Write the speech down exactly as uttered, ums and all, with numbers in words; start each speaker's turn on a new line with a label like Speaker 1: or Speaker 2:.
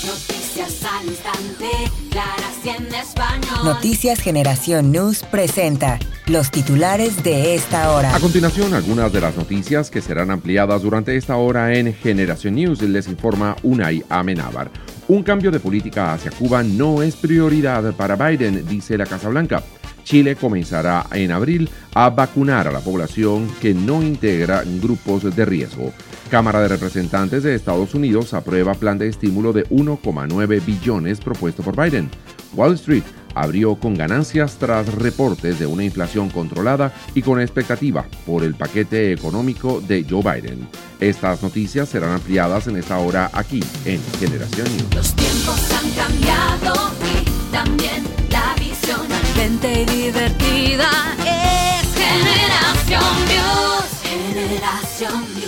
Speaker 1: Noticias al instante, claras y en español.
Speaker 2: Noticias Generación News presenta los titulares de esta hora.
Speaker 3: A continuación, algunas de las noticias que serán ampliadas durante esta hora en Generación News, les informa Unai Amenábar. Un cambio de política hacia Cuba no es prioridad para Biden, dice la Casa Blanca. Chile comenzará en abril a vacunar a la población que no integra grupos de riesgo. Cámara de Representantes de Estados Unidos aprueba plan de estímulo de uno coma nueve billones propuesto por Biden. Wall Street abrió con ganancias tras reportes de una inflación controlada y con expectativa por el paquete económico de Joe Biden. Estas noticias serán ampliadas en esta hora aquí en Generación News.
Speaker 1: Los tiempos han cambiado y también la visión. Gente y divertida es Generación News. Generación News.